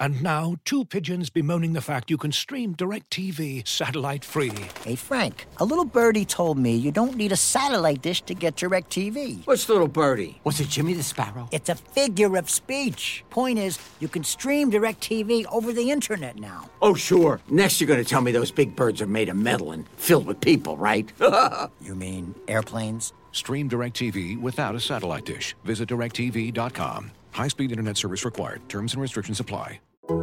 And now, two pigeons bemoaning the fact you can stream DirecTV satellite-free. Hey, Frank, a little birdie told me you don't need a satellite dish to get DirecTV. What's little birdie? Was it Jimmy the Sparrow? It's a figure of speech. Point is, you can stream DirecTV over the internet now. Oh, sure. Next you're going to tell me those big birds are made of metal and filled with people, right? You mean airplanes? Stream DirecTV without a satellite dish. Visit DirecTV.com. High-speed internet service required. Terms and restrictions apply.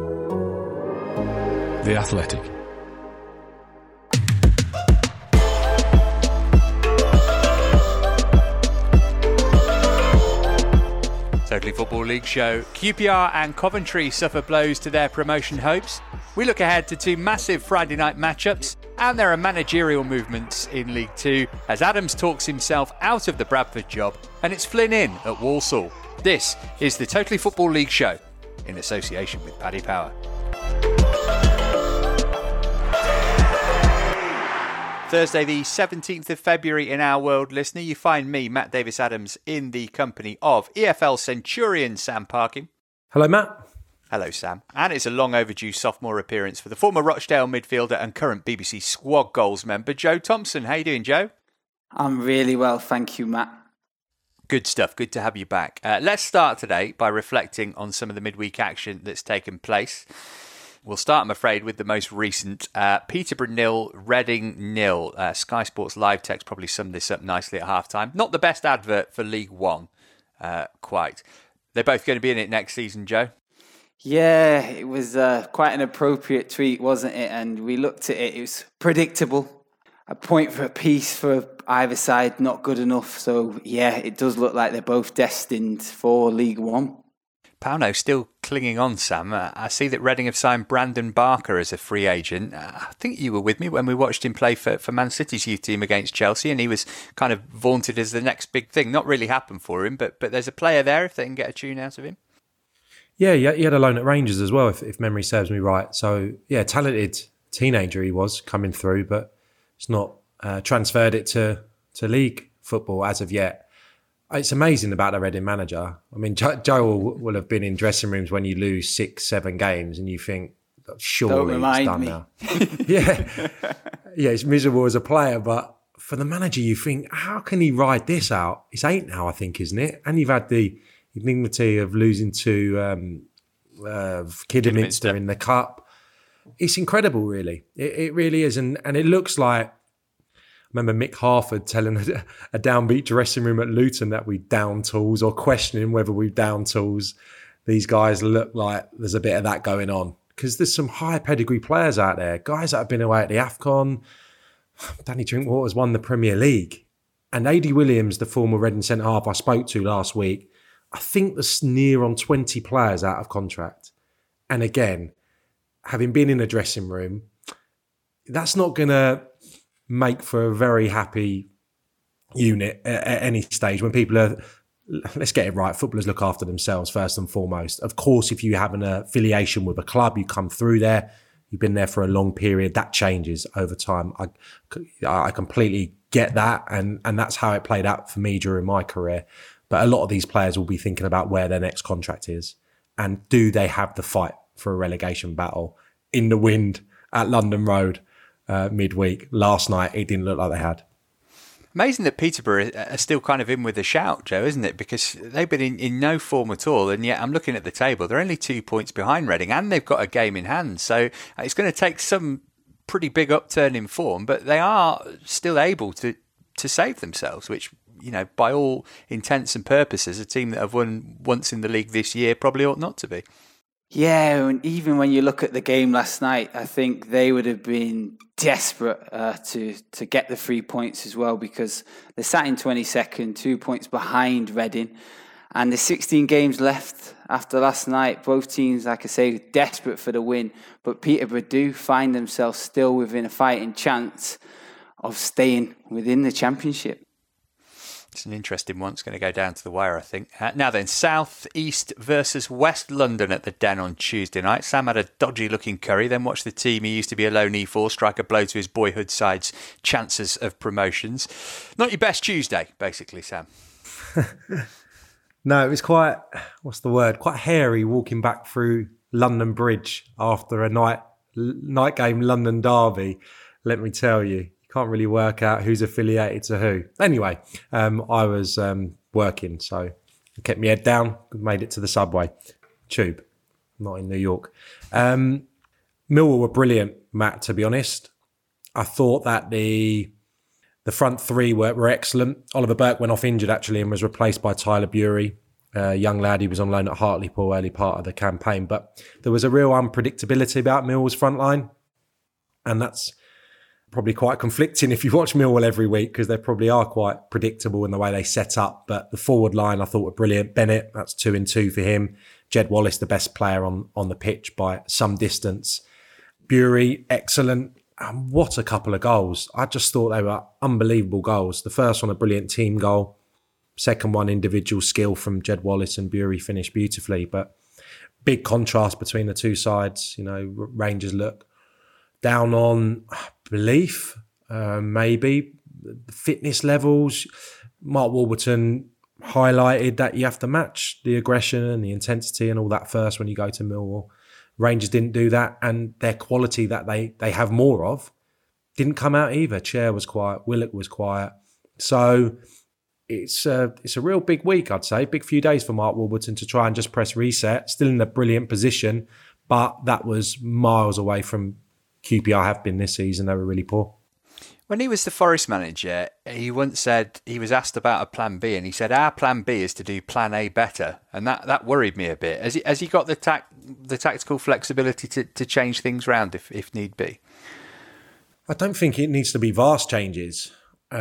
The Athletic. Totally Football League show. QPR and Coventry suffer blows to their promotion hopes. We look ahead to two massive Friday night matchups, and there are managerial movements in League Two as Adams talks himself out of the Bradford job, and it's Flynn in at Walsall. This is the Totally Football League show in association with Paddy Power. Thursday the 17th of February in our world, listener. You find me, Matt Davis-Adams, in the company of EFL Centurion Sam Parkin. Hello, Matt. Hello, Sam. And it's a long overdue sophomore appearance for the former Rochdale midfielder and current BBC Squad Goals member, Joe Thompson. How you doing, Joe? I'm really well, thank you, Matt. Good stuff. Good to have you back. Let's start today by reflecting on some of the midweek action that's taken place. We'll start, I'm afraid, with the most recent. Peterborough 0, Reading 0. Sky Sports Live Text probably summed this up nicely at halftime. Not the best advert for League One, quite. They're both going to be in it next season, Joe. Yeah, it was quite an appropriate tweet, wasn't it? And we looked at it, it was predictable. A point for a piece for either side, not good enough. So, yeah, it does look like they're both destined for League One. Pauno still clinging on, Sam. I see that Reading have signed Brandon Barker as a free agent. I think you were with me when we watched him play for Man City's youth team against Chelsea, and he was kind of vaunted as the next big thing. Not really happened for him, but there's a player there if they can get a tune out of him. Yeah, he had a loan at Rangers as well, if memory serves me right. So, yeah, talented teenager he was coming through, but it's not transferred it to league football as of yet. It's amazing about the Reading manager. I mean, Joe will have been in dressing rooms when you lose 6-7 games and you think, surely it's done now. Yeah, it's miserable as a player, but for the manager, you think, how can he ride this out? It's 8 now, I think, isn't it? And you've had the indignity of losing to Kidderminster in the Cup. It's incredible, really. It really is. And it looks like, I remember Mick Harford telling a downbeat dressing room at Luton that we down tools, or questioning whether we down tools. These guys look like there's a bit of that going on because there's some high pedigree players out there, guys that have been away at the AFCON. Danny Drinkwater's won the Premier League. And A.D. Williams, the former Reading centre-half I spoke to last week, I think there's near on 20 players out of contract. And again, having been in a dressing room, that's not going to make for a very happy unit at any stage when people are, let's get it right, footballers look after themselves first and foremost. Of course, if you have an affiliation with a club, you come through there, you've been there for a long period, that changes over time. I completely get that, and that's how it played out for me during my career. But a lot of these players will be thinking about where their next contract is and do they have the fight for a relegation battle in the wind at London Road midweek. Last night, it didn't look like they had. Amazing that Peterborough are still kind of in with a shout, Joe, isn't it? Because they've been in no form at all, and yet I'm looking at the table. They're only 2 points behind Reading, and they've got a game in hand. So it's going to take some pretty big upturn in form, but they are still able to save themselves, which, you know, by all intents and purposes, a team that have won once in the league this year probably ought not to be. Yeah, and even when you look at the game last night, I think they would have been desperate to get the 3 points as well, because they sat in 22nd, 2 points behind Reading, and there's 16 games left after last night. Both teams, like I say, desperate for the win, but Peterborough do find themselves still within a fighting chance of staying within the Championship. It's an interesting one. It's going to go down to the wire, I think. Now then, South East versus West London at the Den on Tuesday night. Sam had a dodgy-looking curry, then watched the team he used to be a lone E4 strike a blow to his boyhood side's chances of promotions. Not your best Tuesday, basically, Sam. No, it was quite, quite hairy walking back through London Bridge after a night game London derby, let me tell you. You can't really work out who's affiliated to who. Anyway, I was working, so I kept my head down, made it to the subway. Tube, not in New York. Millwall were brilliant, Matt, to be honest. I thought that the front three were excellent. Oliver Burke went off injured, actually, and was replaced by Tyler Bury. Young lad, he was on loan at Hartlepool early part of the campaign. But there was a real unpredictability about Millwall's front line. And that's probably quite conflicting if you watch Millwall every week, because they probably are quite predictable in the way they set up. But the forward line I thought were brilliant. Bennett, that's 2-2 for him. Jed Wallace, the best player on the pitch by some distance. Bury, excellent. And what a couple of goals. I just thought they were unbelievable goals. The first one, a brilliant team goal. Second one, individual skill from Jed Wallace, and Bury finished beautifully. But big contrast between the two sides. You know, Rangers look down on belief, maybe. The fitness levels. Mark Warburton highlighted that you have to match the aggression and the intensity and all that first when you go to Millwall. Rangers didn't do that, and their quality that they have more of didn't come out either. Chair was quiet, Willock was quiet. So it's a real big week, I'd say. Big few days for Mark Warburton to try and just press reset. Still in a brilliant position, but that was miles away from QPR have been this season. They were really poor. When he was the Forest manager, he once said, he was asked about a plan B, and he said, our plan B is to do plan A better. And that worried me a bit. Has he got the tactical flexibility to change things round if need be? I don't think it needs to be vast changes.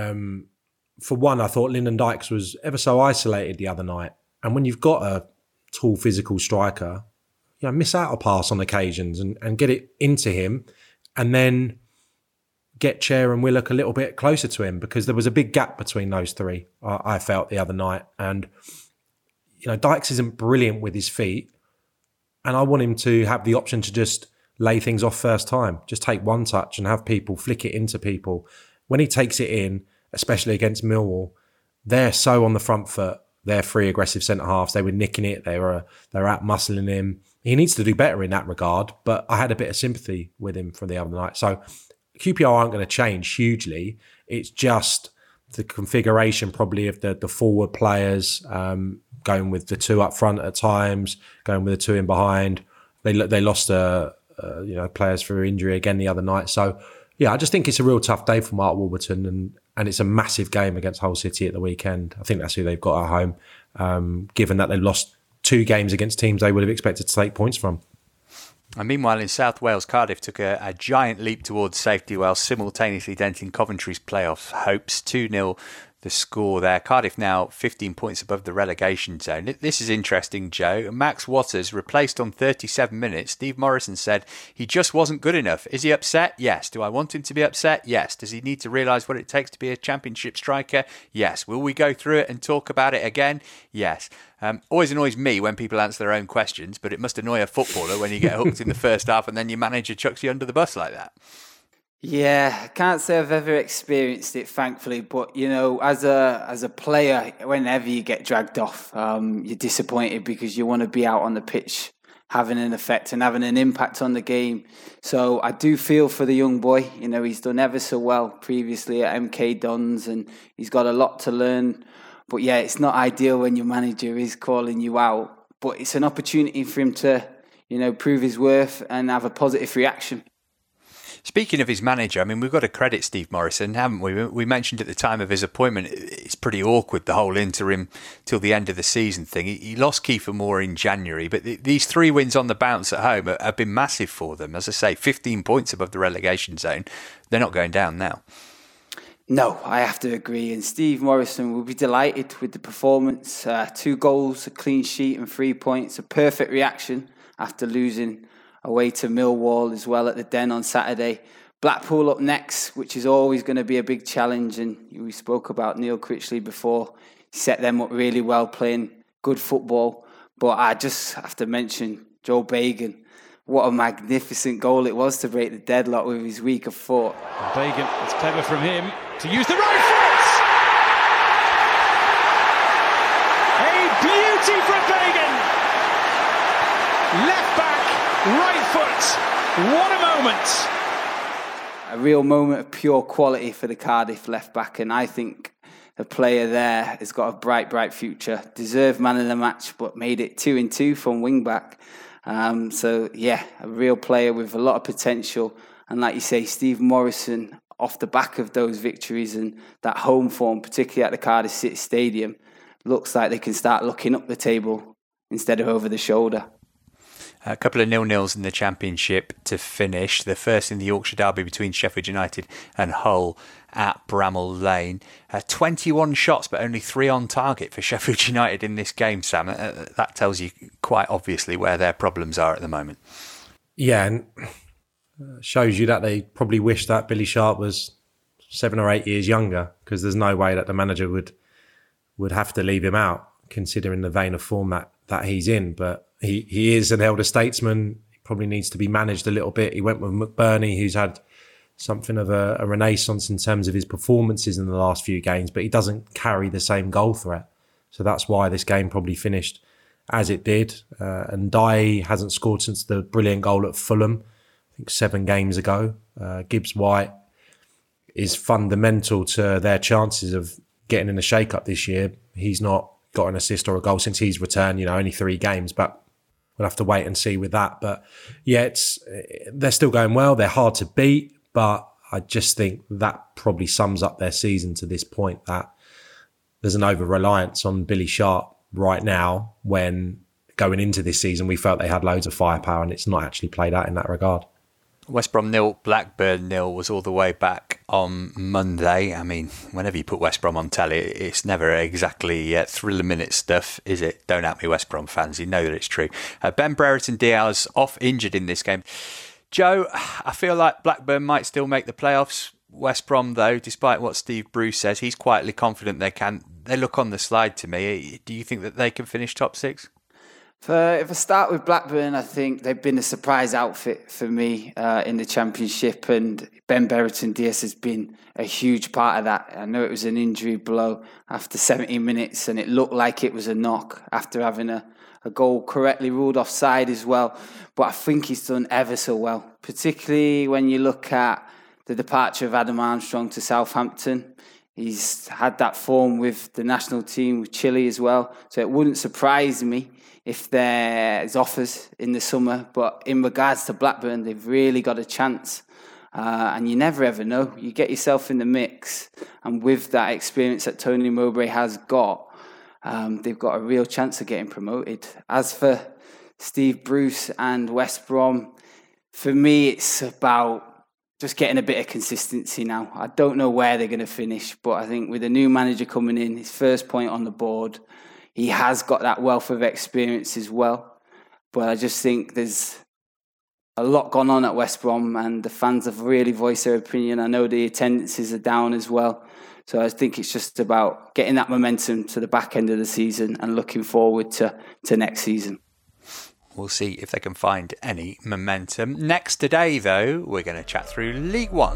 For one, I thought Lyndon Dykes was ever so isolated the other night. And when you've got a tall physical striker, you know, miss out a pass on occasions and get it into him, and then get Chair and Willock a little bit closer to him, because there was a big gap between those three, I felt, the other night. And, you know, Dykes isn't brilliant with his feet, and I want him to have the option to just lay things off first time, just take one touch and have people flick it into people. When he takes it in, especially against Millwall, they're so on the front foot. They're three aggressive centre-halves. They were nicking it. They're out-muscling him. He needs to do better in that regard, but I had a bit of sympathy with him from the other night. So QPR aren't going to change hugely. It's just the configuration probably of the forward players, going with the two up front at times, going with the two in behind. They lost players for injury again the other night. So yeah, I just think it's a real tough day for Mark Warburton, and it's a massive game against Hull City at the weekend. I think that's who they've got at home, given that they've lost 2 games against teams they would have expected to take points from. And meanwhile, in South Wales, Cardiff took a giant leap towards safety while simultaneously denting Coventry's playoff hopes. 2-0 the score there. Cardiff now 15 points above the relegation zone. This is interesting, Joe. Max Watters replaced on 37 minutes. Steve Morrison said he just wasn't good enough. Is he upset? Yes. Do I want him to be upset? Yes. Does he need to realise what it takes to be a championship striker? Yes. Will we go through it and talk about it again? Yes. Always annoys me when people answer their own questions, but it must annoy a footballer when you get hooked in the first half and then your manager chucks you under the bus like that. Yeah, I can't say I've ever experienced it, thankfully. But, you know, as a player, whenever you get dragged off, you're disappointed because you want to be out on the pitch having an effect and having an impact on the game. So I do feel for the young boy. You know, he's done ever so well previously at MK Dons, and he's got a lot to learn. But yeah, it's not ideal when your manager is calling you out. But it's an opportunity for him to, you know, prove his worth and have a positive reaction. Speaking of his manager, I mean, we've got to credit Steve Morrison, haven't we? We mentioned at the time of his appointment, it's pretty awkward, the whole interim till the end of the season thing. He lost Kiefer Moore in January, but these 3 wins on the bounce at home have been massive for them. As I say, 15 points above the relegation zone. They're not going down now. No, I have to agree. And Steve Morrison will be delighted with the performance. 2 goals, a clean sheet and 3 points. A perfect reaction after losing away to Millwall as well at the Den on Saturday. Blackpool up next, which is always going to be a big challenge. And we spoke about Neil Critchley before. He set them up really well, playing good football. But I just have to mention Joe Bagan. What a magnificent goal it was to break the deadlock with his weaker foot. Bagan, it's clever from him to use the right foot! A beauty from Bagan! Left back, foot. What a moment. A real moment of pure quality for the Cardiff left back, and I think the player there has got a bright future. Deserved man of the match, but made it 2-2 from wing back. So yeah, a real player with a lot of potential. And like you say, Steve Morrison, off the back of those victories and that home form, particularly at the Cardiff City Stadium, looks like they can start looking up the table instead of over the shoulder. A couple of 0-0s in the Championship to finish. The first in the Yorkshire Derby between Sheffield United and Hull at Bramall Lane. 21 shots, but only 3 on target for Sheffield United in this game, Sam. That tells you quite obviously where their problems are at the moment. Yeah, and shows you that they probably wish that Billy Sharp was 7 or 8 years younger, because there's no way that the manager would have to leave him out, considering the vein of form that he's in. But he is an elder statesman. He probably needs to be managed a little bit. He went with McBurney, who's had something of a renaissance in terms of his performances in the last few games, but he doesn't carry the same goal threat. So that's why this game probably finished as it did. And Dye hasn't scored since the brilliant goal at Fulham, I think 7 games ago. Gibbs White is fundamental to their chances of getting in the shake-up this year. He's not got an assist or a goal since he's returned, only 3 games, but we'll have to wait and see with that. But yeah, they're still going well. They're hard to beat, but I just think that probably sums up their season to this point, that there's an over-reliance on Billy Sharp right now, when going into this season we felt they had loads of firepower, and it's not actually played out in that regard. West Brom 0, Blackburn 0 was all the way back on Monday. I mean, whenever you put West Brom on telly, it's never exactly thriller-minute stuff, is it? Don't at me, West Brom fans. You know that it's true. Ben Brereton Diaz off injured in this game. Joe, I feel like Blackburn might still make the playoffs. West Brom, though, despite what Steve Bruce says, he's quietly confident they can. They look on the slide to me. Do you think that they can finish top 6? If I start with Blackburn, I think they've been a surprise outfit for me in the Championship, and Ben Brereton Diaz has been a huge part of that. I know it was an injury blow after 70 minutes, and it looked like it was a knock after having a goal correctly ruled offside as well. But I think he's done ever so well, particularly when you look at the departure of Adam Armstrong to Southampton. He's had that form with the national team, with Chile as well. So it wouldn't surprise me if there's offers in the summer. But in regards to Blackburn, they've really got a chance. And you never ever know. You get yourself in the mix. And with that experience that Tony Mowbray has got, they've got a real chance of getting promoted. As for Steve Bruce and West Brom, for me, it's about just getting a bit of consistency now. I don't know where they're going to finish, but I think with a new manager coming in, his first point on the board, he has got that wealth of experience as well. But I just think there's a lot gone on at West Brom, and the fans have really voiced their opinion. I know the attendances are down as well. So I think it's just about getting that momentum to the back end of the season and looking forward to next season. We'll see if they can find any momentum. Next today, though, we're going to chat through League One.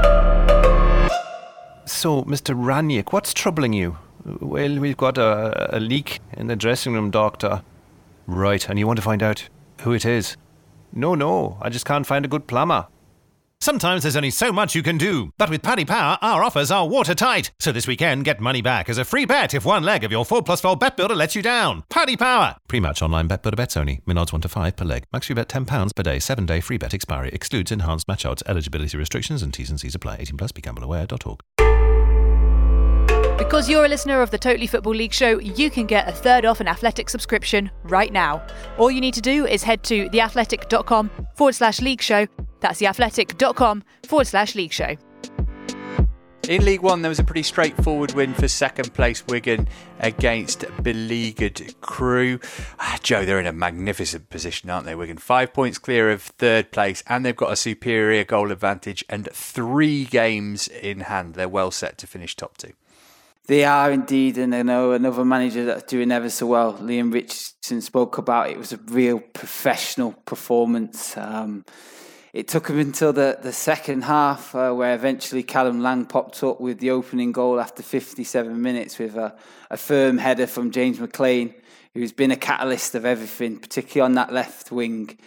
So, Mr. Ranić, what's troubling you? Well, we've got a leak in the dressing room, doctor. Right, and you want to find out who it is? No, I just can't find a good plumber. Sometimes there's only so much you can do. But with Paddy Power, our offers are watertight. So this weekend, get money back as a free bet if one leg of your 4+4 bet builder lets you down. Paddy Power. Pre-match online bet builder bets only. Min odds 1 to 5 per leg. Max free bet £10 per day. 7-day free bet expiry. Excludes enhanced match odds. Eligibility restrictions and T's and C's apply. 18+. BeGambleAware.org. Because you're a listener of the Totally Football League show, you can get a third off an Athletic subscription right now. All you need to do is head to theathletic.com/league show. That's theathletic.com/league show. In League One, there was a pretty straightforward win for second place Wigan against beleaguered Crewe. Joe, they're in a magnificent position, aren't they, Wigan? 5 points clear of third place, and they've got a superior goal advantage and 3 games in hand. They're well set to finish top 2. They are indeed, and I know another manager that's doing ever so well, Liam Richardson, spoke about it. It was a real professional performance. It took him until the second half, where eventually Callum Lang popped up with the opening goal after 57 minutes with a firm header from James McLean, who's been a catalyst of everything, particularly on that left wing.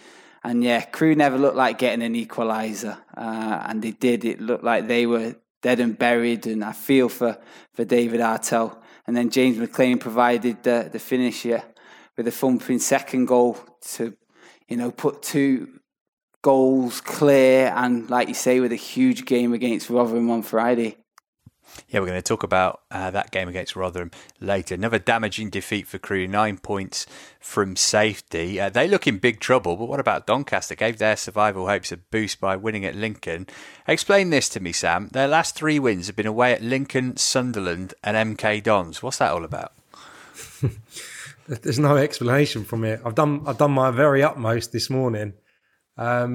And yeah, Crewe never looked like getting an equaliser. And they did. It looked like they were dead and buried. And I feel for David Artell. And then James McLean provided the finish here with a thumping second goal to, put 2 goals clear. And like you say, with a huge game against Rotherham on Friday. Yeah, we're going to talk about that game against Rotherham later. Another damaging defeat for Crewe, 9 points from safety. They look in big trouble, but what about Doncaster? Gave their survival hopes a boost by winning at Lincoln. Explain this to me, Sam. Their last 3 wins have been away at Lincoln, Sunderland and MK Dons. What's that all about? There's no explanation from it. I've done my very utmost this morning. I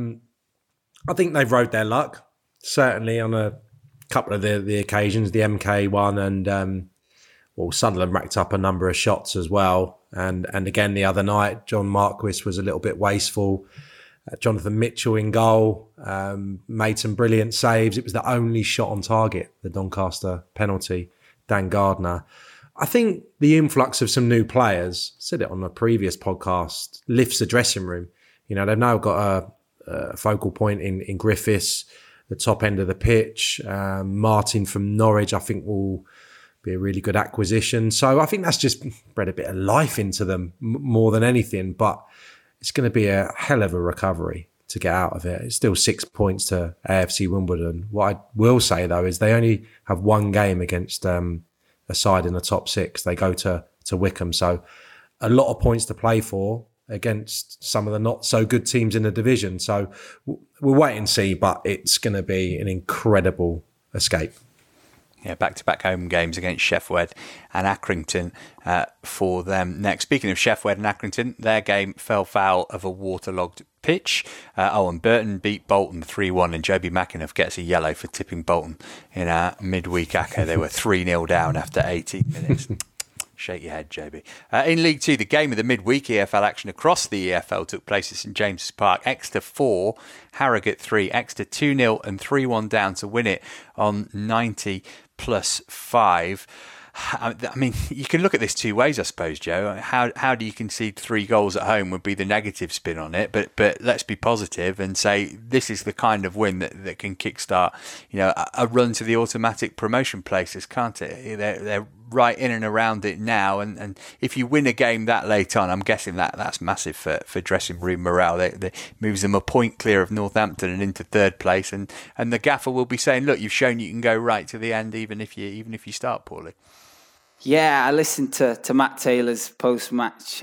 think they've rode their luck, certainly on a couple of the occasions, the MK one and Sunderland racked up a number of shots as well. And again, the other night, John Marquis was a little bit wasteful. Jonathan Mitchell in goal, made some brilliant saves. It was the only shot on target, the Doncaster penalty, Dan Gardner. I think the influx of some new players, said it on a previous podcast, lifts the dressing room. They've now got a focal point in Griffiths, the top end of the pitch. Martin from Norwich, I think, will be a really good acquisition. So I think that's just bred a bit of life into them more than anything. But it's going to be a hell of a recovery to get out of it. It's still 6 points to AFC Wimbledon. What I will say, though, is they only have 1 game against a side in the top 6. They go to Wickham. So a lot of points to play for against some of the not so good teams in the division. So we'll wait and see, but it's going to be an incredible escape. Yeah, back-to-back home games against Sheffield and Accrington for them next. Speaking of Sheffield and Accrington, their game fell foul of a waterlogged pitch. Owen Burton beat Bolton 3-1 and Joby McAnuff gets a yellow for tipping Bolton in a midweek acca. They were 3-0 down after 18 minutes. Shake your head, Joby. In League 2, the game of the midweek EFL action across the EFL took place at St James's Park. Exeter 4, Harrogate 3. Exeter 2-0 and 3-1 down to win it on 90 plus 5. I mean, you can look at this 2 ways, I suppose, Joe. How do you concede 3 goals at home would be the negative spin on it. But let's be positive and say this is the kind of win that can kickstart, a run to the automatic promotion places, can't it? They're right in and around it now. And if you win a game that late on, I'm guessing that's massive for dressing room morale. They moves them a point clear of Northampton and into 3rd place. And the gaffer will be saying, look, you've shown you can go right to the end, even if you start poorly. Yeah, I listened to Matt Taylor's post-match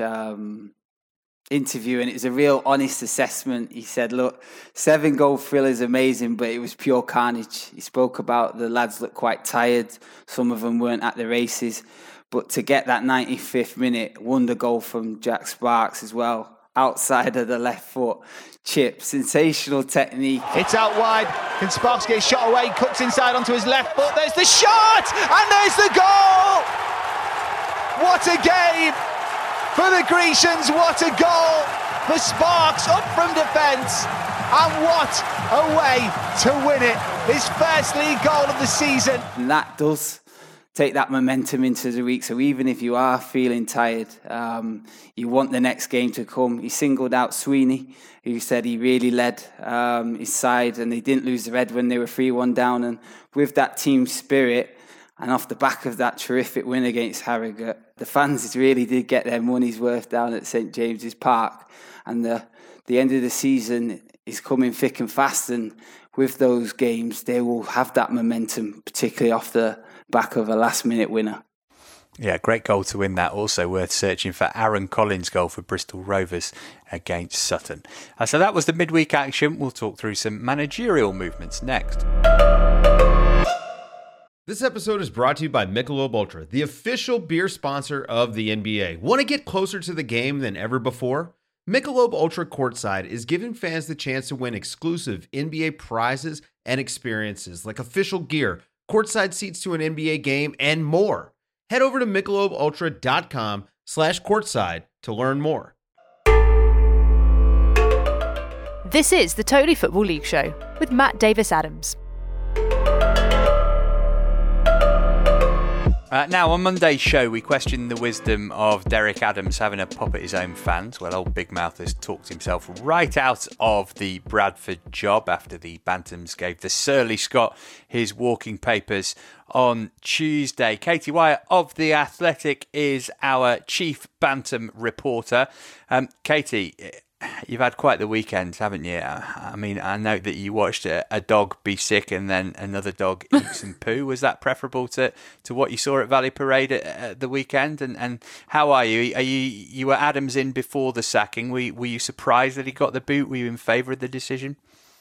interview, and it was a real honest assessment. He said, look, 7-goal thrill is amazing, but it was pure carnage. He spoke about the lads looked quite tired. Some of them weren't at the races. But to get that 95th minute wonder goal from Jack Sparks as well, outside of the left foot, chip, sensational technique. It's out wide. Can Sparks get shot away? Cooks inside onto his left foot. There's the shot! And there's the goal! What a game for the Grecians. What a goal for Sparks up from defence. And what a way to win it. His first league goal of the season. And that does take that momentum into the week. So even if you are feeling tired, you want the next game to come. He singled out Sweeney, who said he really led his side and they didn't lose the red when they were 3-1 down. And with that team spirit, and off the back of that terrific win against Harrogate, the fans really did get their money's worth down at St James's Park. And the end of the season is coming thick and fast. And with those games, they will have that momentum, particularly off the back of a last-minute winner. Yeah, great goal to win that. Also worth searching for Aaron Collins' goal for Bristol Rovers against Sutton. So that was the midweek action. We'll talk through some managerial movements next. This episode is brought to you by Michelob Ultra, the official beer sponsor of the NBA. Want to get closer to the game than ever before? Michelob Ultra Courtside is giving fans the chance to win exclusive NBA prizes and experiences like official gear, courtside seats to an NBA game, and more. Head over to MichelobUltra.com/courtside to learn more. This is the Totally Football League Show with Matt Davis-Adams. Now, on Monday's show, we questioned the wisdom of Derek Adams having a pop at his own fans. Well, old Big Mouth has talked himself right out of the Bradford job after the Bantams gave the surly Scot his walking papers on Tuesday. Katie Wyatt of The Athletic is our chief Bantam reporter. Katie, you've had quite the weekend, haven't you? I mean, I know that you watched a dog be sick and then another dog eat some poo. Was that preferable to what you saw at Valley Parade at the weekend? And how are you? You were Adams in before the sacking. Were you surprised that he got the boot? Were you in favour of the decision?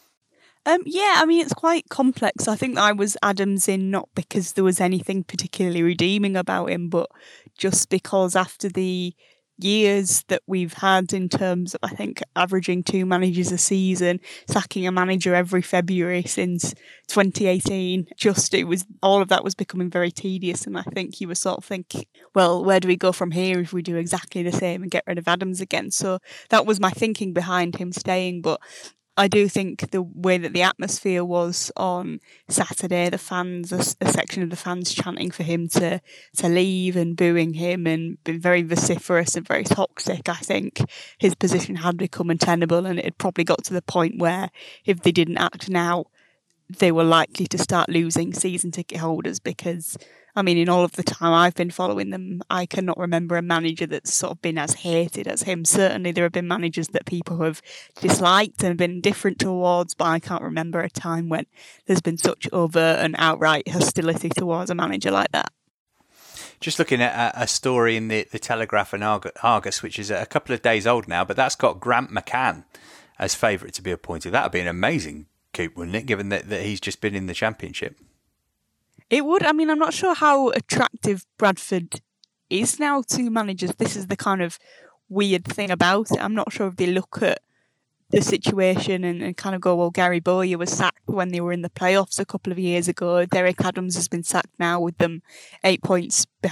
Yeah, I mean, it's quite complex. I think I was Adams in not because there was anything particularly redeeming about him, but just because after the years that we've had in terms of, I think, averaging 2 managers a season, sacking a manager every February since 2018, all of that was becoming very tedious. And I think you were sort of thinking, well, where do we go from here if we do exactly the same and get rid of Adams again? So that was my thinking behind him staying. But I do think the way that the atmosphere was on Saturday, the fans, a section of the fans chanting for him to leave and booing him and being very vociferous and very toxic, I think his position had become untenable, and it had probably got to the point where if they didn't act now, they were likely to start losing season ticket holders because, I mean, in all of the time I've been following them, I cannot remember a manager that's sort of been as hated as him. Certainly there have been managers that people have disliked and been different towards, but I can't remember a time when there's been such overt and outright hostility towards a manager like that. Just looking at a story in the Telegraph and Argus, which is a couple of days old now, but that's got Grant McCann as favourite to be appointed. That would be an amazing coup, wouldn't it, given that he's just been in the Championship? It would. I mean, I'm not sure how attractive Bradford is now to managers. This is the kind of weird thing about it. I'm not sure if they look at the situation and kind of go, well, Gary Bowyer was sacked when they were in the playoffs a couple of years ago. Derek Adams has been sacked now with them 8 points back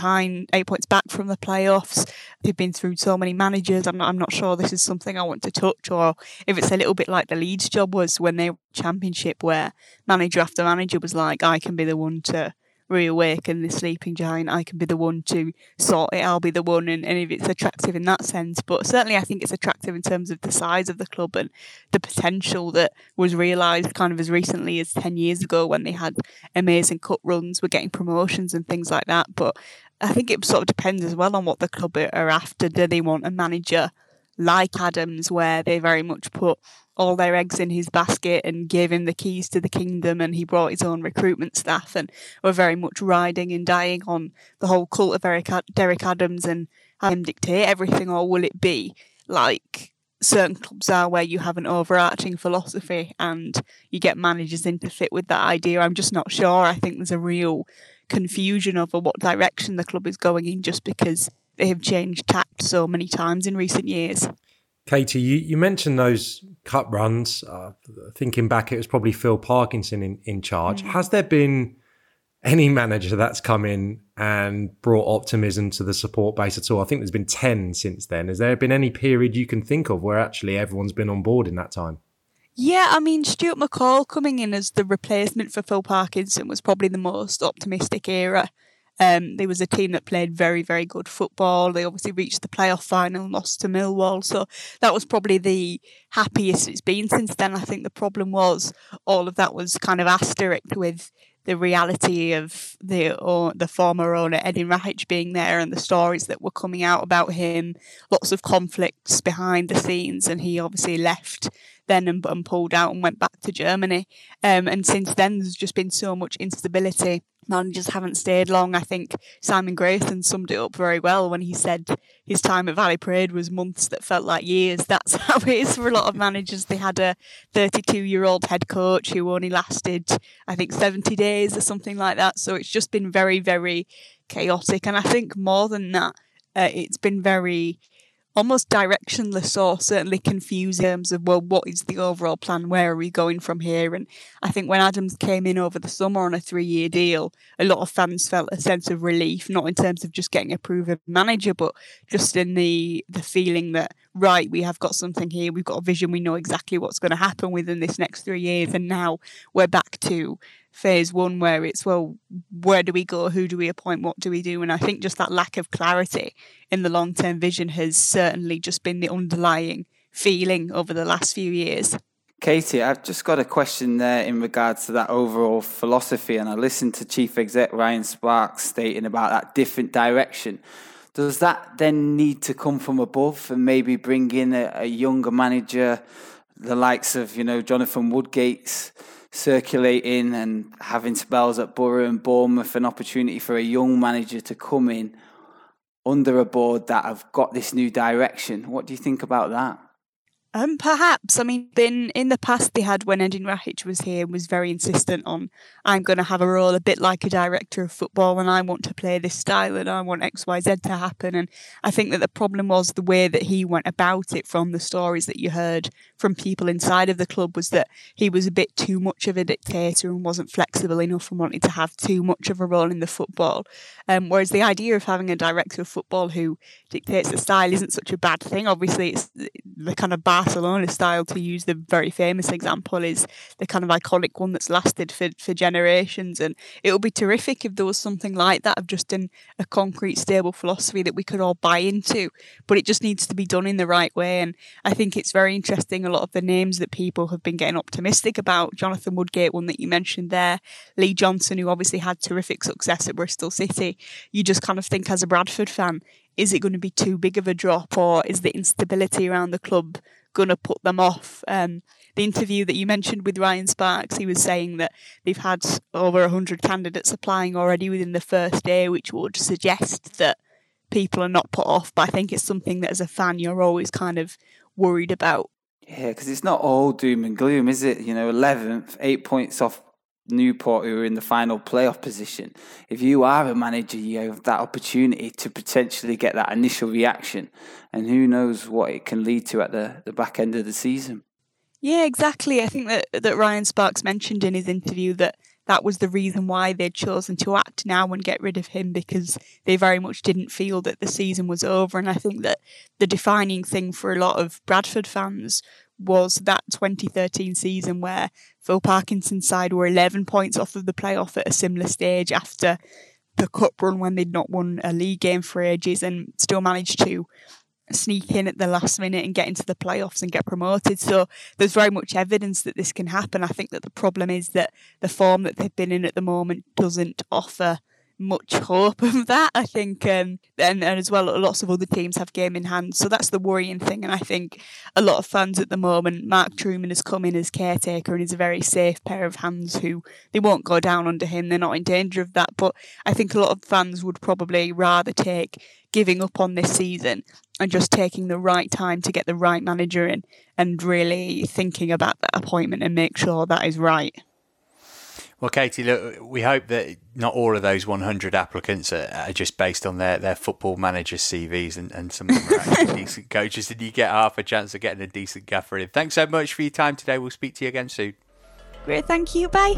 from the playoffs. They've been through so many managers. I'm not sure this is something I want to touch, or if it's a little bit like the Leeds job was when they were Championship, where manager after manager was like, I can be the one to reawaken the sleeping giant, I can be the one to sort it, I'll be the one, and if it's attractive in that sense. But certainly I think it's attractive in terms of the size of the club and the potential that was realised kind of as recently as 10 years ago when they had amazing cup runs, were getting promotions and things like that. But I think it sort of depends as well on what the club are after. Do they want a manager like Adams, where they very much put all their eggs in his basket and gave him the keys to the kingdom, and he brought his own recruitment staff and were very much riding and dying on the whole cult of Derek Adams and have him dictate everything? Or will it be like certain clubs are, where you have an overarching philosophy and you get managers in to fit with that idea? I'm just not sure. I think there's a real confusion over what direction the club is going in, just because they have changed tact so many times in recent years. Katie, you mentioned those cup runs. Thinking back, it was probably Phil Parkinson in charge. Has there been any manager that's come in and brought optimism to the support base at all? I think there's been 10 since then. Has there been any period you can think of where actually everyone's been on board in that time? Yeah, I mean, Stuart McCall coming in as the replacement for Phil Parkinson was probably the most optimistic era. There was a team that played very, very good football. They obviously reached the playoff final and lost to Millwall. So that was probably the happiest it's been since then. I think the problem was all of that was kind of asterisked with the reality of the former owner, Edin Rahic, being there, and the stories that were coming out about him, lots of conflicts behind the scenes, and he obviously left then and pulled out and went back to Germany. And since then, there's just been so much instability. Managers haven't stayed long. I think Simon Grayson summed it up very well when he said his time at Valley Parade was months that felt like years. That's how it is for a lot of managers. They had a 32-year-old head coach who only lasted, I think, 70 days or something like that. So it's just been very, very chaotic. And I think more than that, it's been very almost directionless, or certainly confusing in terms of, well, what is the overall plan? Where are we going from here? And I think when Adams came in over the summer on a 3-year deal, a lot of fans felt a sense of relief, not in terms of just getting a proven manager, but just in the feeling that, right, we have got something here, we've got a vision, we know exactly what's going to happen within this next 3 years, and now we're back to phase one where it's, well, where do we go? Who do we appoint? What do we do? And I think just that lack of clarity in the long-term vision has certainly just been the underlying feeling over the last few years. Katie, I've just got a question there in regards to that overall philosophy, and I listened to Chief Exec Ryan Sparks stating about that different direction. Does that then need to come from above and maybe bring in a younger manager, the likes of, Jonathan Woodgate's circulating and having spells at Borough and Bournemouth, an opportunity for a young manager to come in under a board that have got this new direction? What do you think about that? Perhaps. I mean, in the past they had, when Edin Rakic was here, was very insistent on, I'm going to have a role a bit like a director of football and I want to play this style and I want X, Y, Z to happen. And I think that the problem was the way that he went about it. From the stories that you heard from people inside of the club was that he was a bit too much of a dictator and wasn't flexible enough and wanted to have too much of a role in the football. Whereas the idea of having a director of football who dictates the style isn't such a bad thing. Obviously, it's the kind of Barcelona style, to use the very famous example, is the kind of iconic one that's lasted for generations. And it would be terrific if there was something like that, of just a concrete, stable philosophy that we could all buy into. But it just needs to be done in the right way. And I think it's very interesting, a lot of the names that people have been getting optimistic about. Jonathan Woodgate, one that you mentioned there. Lee Johnson, who obviously had terrific success at Bristol City. You just kind of think, as a Bradford fan, is it going to be too big of a drop, or is the instability around the club going to put them off? The interview that you mentioned with Ryan Sparks, he was saying that they've had over 100 candidates applying already within the first day, which would suggest that people are not put off. But I think it's something that as a fan you're always kind of worried about. Yeah, because it's not all doom and gloom, is it? 11th, 8 points off Newport, who are in the final playoff position. If you are a manager, you have that opportunity to potentially get that initial reaction, and who knows what it can lead to at the back end of the season. Yeah, exactly. I think that Ryan Sparks mentioned in his interview that was the reason why they'd chosen to act now and get rid of him, because they very much didn't feel that the season was over. And I think that the defining thing for a lot of Bradford fans was that 2013 season where Phil Parkinson's side were 11 points off of the playoff at a similar stage after the cup run, when they'd not won a league game for ages, and still managed to sneak in at the last minute and get into the playoffs and get promoted. So there's very much evidence that this can happen. I think that the problem is that the form that they've been in at the moment doesn't offer much hope of that. I think, and as well, lots of other teams have game in hand. So that's the worrying thing. And I think a lot of fans at the moment, Mark Trueman has come in as caretaker and is a very safe pair of hands who they won't go down under him. They're not in danger of that. But I think a lot of fans would probably rather take giving up on this season and just taking the right time to get the right manager in and really thinking about that appointment and make sure that is right. Well, Katie, look, we hope that not all of those 100 applicants are just based on their football manager CVs, and some of them are actually decent coaches, and you get half a chance of getting a decent gaffer in. Thanks so much for your time today. We'll speak to you again soon. Great, thank you. Bye.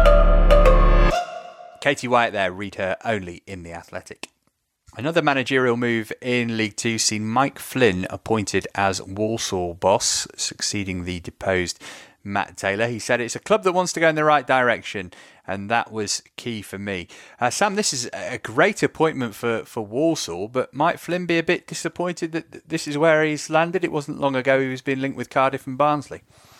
Katie Wyatt there, read her only in The Athletic. Another managerial move in League Two seen Mike Flynn appointed as Walsall boss, succeeding the deposed Matt Taylor. He said it's a club that wants to go in the right direction, and that was key for me. Sam, this is a great appointment for Walsall, but might Flynn be a bit disappointed that this is where he's landed? It wasn't long ago he was being linked with Cardiff and Barnsley.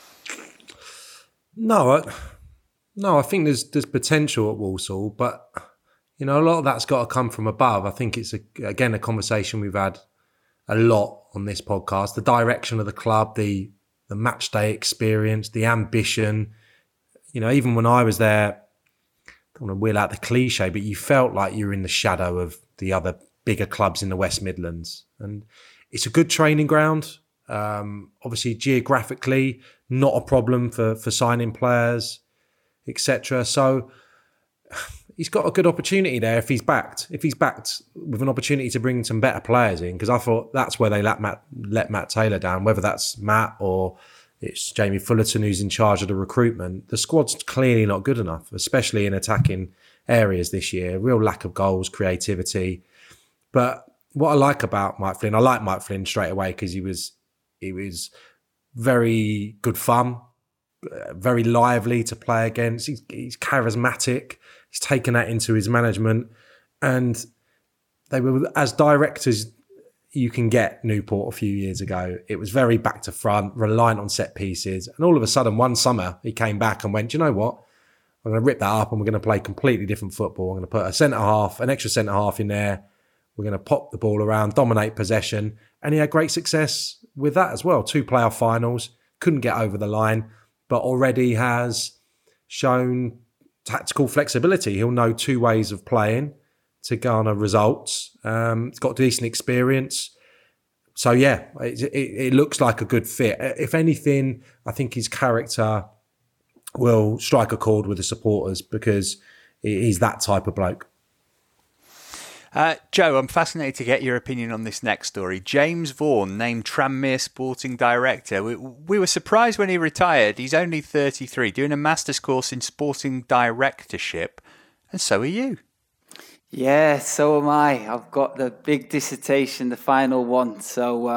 No, I think there's potential at Walsall, but a lot of that's got to come from above. I think it's again a conversation we've had a lot on this podcast. The direction of the club, the match day experience, the ambition. Even when I was there, I don't want to wheel out the cliche, but you felt like you were in the shadow of the other bigger clubs in the West Midlands. And it's a good training ground. Obviously, geographically, not a problem for signing players, etc. So he's got a good opportunity there if he's backed. If he's backed with an opportunity to bring some better players in, because I thought that's where they let Matt Taylor down, whether that's Matt or it's Jamie Fullerton who's in charge of the recruitment. The squad's clearly not good enough, especially in attacking areas this year. Real lack of goals, creativity. But what I like about Mike Flynn, I like Mike Flynn straight away because he was very good fun. very lively to play against. He's charismatic. He's taken that into his management. And they were, as directors you can get, Newport a few years ago, it was very back to front, reliant on set pieces. And all of a sudden, one summer, he came back and went, "Do you know what? I'm going to rip that up and we're going to play completely different football. I'm going to put an extra centre half in there. We're going to pop the ball around, dominate possession." And he had great success with that as well. 2 playoff finals, couldn't get over the line, but already has shown tactical flexibility. He'll know 2 ways of playing to garner results. He's got decent experience. So yeah, it looks like a good fit. If anything, I think his character will strike a chord with the supporters because he's that type of bloke. Joe, I'm fascinated to get your opinion on this next story. James Vaughan named Tranmere sporting director. We were surprised when he retired. He's only 33, doing a master's course in sporting directorship, and so are you. Yeah, so am I. I've got the big dissertation, the final one. So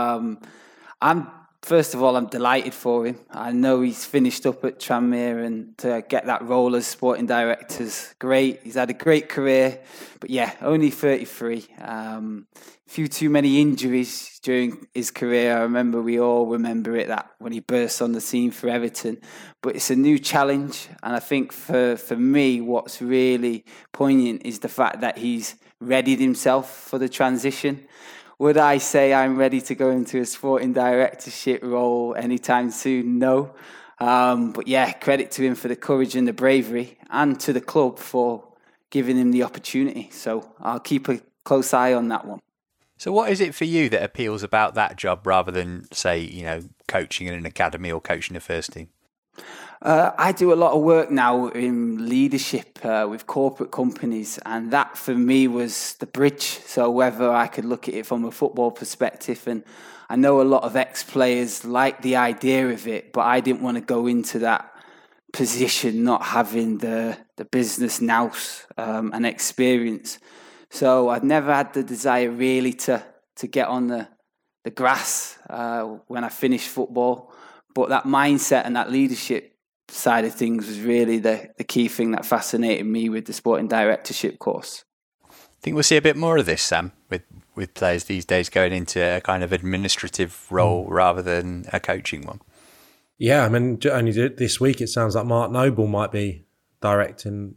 First of all, I'm delighted for him. I know he's finished up at Tranmere, and to get that role as sporting director's great. He's had a great career, but yeah, only 33. Few too many injuries during his career. We all remember it, that when he burst on the scene for Everton. But it's a new challenge, and I think for me, what's really poignant is the fact that he's readied himself for the transition. Would I say I'm ready to go into a sporting directorship role anytime soon? No. But yeah, credit to him for the courage and the bravery, and to the club for giving him the opportunity. So I'll keep a close eye on that one. So what is it for you that appeals about that job rather than, say, coaching in an academy or coaching a first team? I do a lot of work now in leadership with corporate companies, and that for me was the bridge. So whether I could look at it from a football perspective, and I know a lot of ex-players like the idea of it, but I didn't want to go into that position not having the business nous and experience. So I'd never had the desire really to get on the grass when I finished football, but that mindset and that leadership side of things was really the key thing that fascinated me with the sporting directorship course. I think we'll see a bit more of this, Sam, with players these days going into a kind of administrative role rather than a coaching one. Yeah, only this week it sounds like Mark Noble might be directing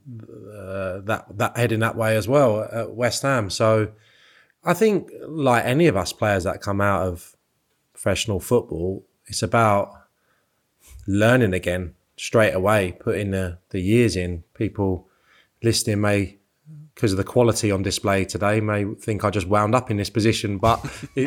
that heading that way as well at West Ham. So I think, like any of us players that come out of professional football, it's about learning again straight away, putting the years in. People listening may, because of the quality on display today, may think I just wound up in this position, but it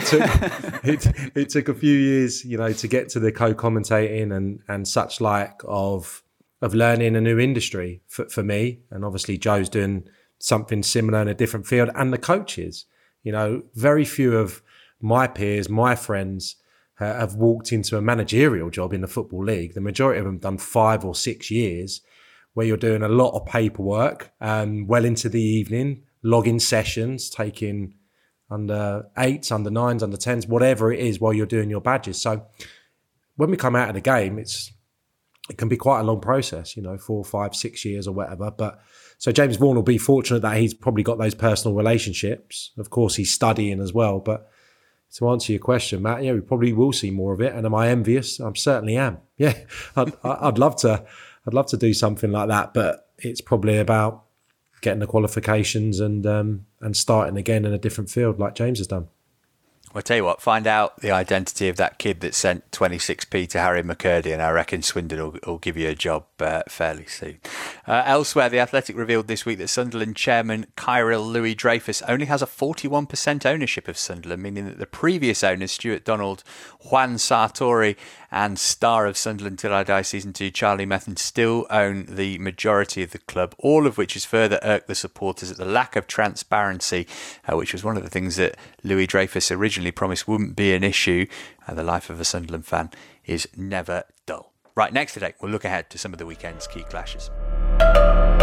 took it took a few years, to get to the co-commentating and such like of learning a new industry for me. And obviously Joe's doing something similar in a different field, and the coaches. Very few of my peers, my friends, have walked into a managerial job in the Football League. The majority of them done 5 or 6 years where you're doing a lot of paperwork well into the evening, logging sessions, taking under 8s, under 9s, under 10s, whatever it is, while you're doing your badges. So when we come out of the game, it can be quite a long process, 4, 5, 6 years or whatever. But so James Vaughan will be fortunate that he's probably got those personal relationships. Of course, he's studying as well, but to answer your question, Matt, yeah, we probably will see more of it. And am I envious? I certainly am. Yeah, I'd love to do something like that, but it's probably about getting the qualifications and starting again in a different field like James has done. Well, I'll tell you what, find out the identity of that kid that sent 26p to Harry McCurdy, and I reckon Swindon will give you a job fairly soon. Elsewhere, The Athletic revealed this week that Sunderland chairman Kyril Louis-Dreyfus only has a 41% ownership of Sunderland, meaning that the previous owners, Stuart Donald, Juan Sartori, and star of Sunderland Till I Die Season 2, Charlie Methven, still own the majority of the club, all of which has further irked the supporters at the lack of transparency, which was one of the things that Louis-Dreyfus originally promised wouldn't be an issue. The life of a Sunderland fan is never dull. Right, next today, we'll look ahead to some of the weekend's key clashes.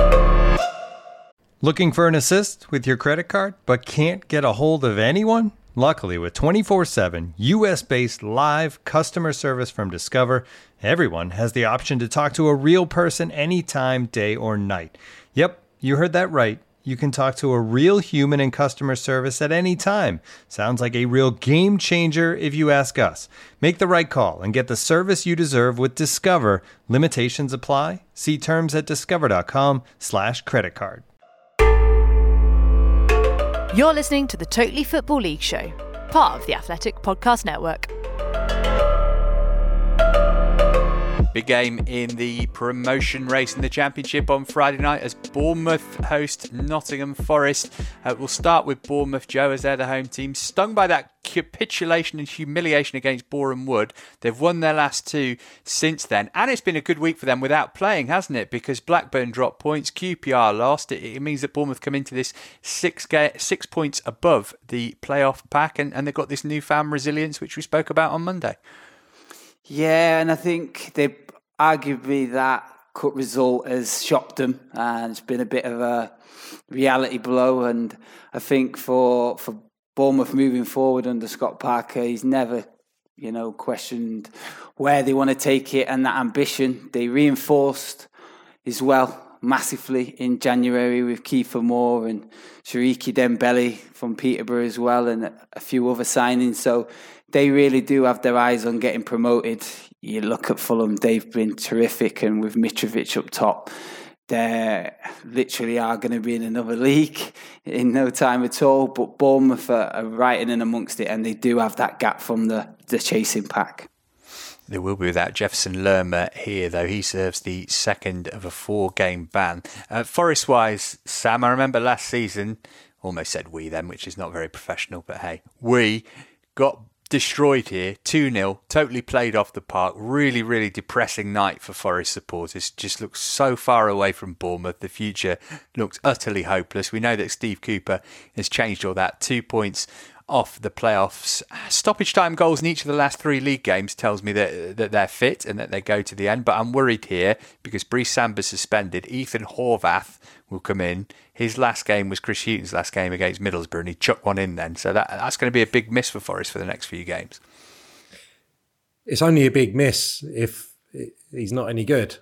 Looking for an assist with your credit card but can't get a hold of anyone? Luckily, with 24/7 US-based live customer service from Discover, everyone has the option to talk to a real person anytime, day or night. Yep, you heard that right. You can talk to a real human in customer service at any time. Sounds like a real game changer if you ask us. Make the right call and get the service you deserve with Discover. Limitations apply. See terms at discover.com/creditcard. You're listening to the Totally Football League Show, part of the Athletic Podcast Network. Big game in the promotion race in the Championship on Friday night as Bournemouth host Nottingham Forest. We'll start with Bournemouth, Joe, as they're the home team. Stung by that capitulation and humiliation against Boreham Wood. They've won their last two since then. And it's been a good week for them without playing, hasn't it? Because Blackburn dropped points, QPR lost. It means that Bournemouth come into this 6 points above the playoff pack. And they've got this newfound resilience, which we spoke about on Monday. Yeah, and I think they arguably that cut result has shocked them, and it's been a bit of a reality blow. And I think for Bournemouth moving forward under Scott Parker, he's never, questioned where they want to take it and that ambition. They reinforced as well massively in January with Kiefer Moore and Shariki Dembele from Peterborough as well, and a few other signings. So they really do have their eyes on getting promoted. You look at Fulham, they've been terrific, and with Mitrovic up top, they literally are going to be in another league in no time at all. But Bournemouth are right in amongst it, and they do have that gap from the chasing pack. They will be without Jefferson Lerma here, though. He serves the second of a 4-game ban. Forest-wise, Sam, I remember last season, almost said we then, which is not very professional, but hey, we got destroyed here, 2-0, totally played off the park. Really, really depressing night for Forest supporters. Just looks so far away from Bournemouth. The future looks utterly hopeless. We know that Steve Cooper has changed all that. 2 points off the playoffs. Stoppage time goals in each of the last 3 league games tells me that they're fit and that they go to the end. But I'm worried here because Brice Samba's suspended. Ethan Horvath will come in. His last game was Chris Hughton's last game against Middlesbrough, and he chucked one in then. So that's going to be a big miss for Forest for the next few games. It's only a big miss if he's not any good.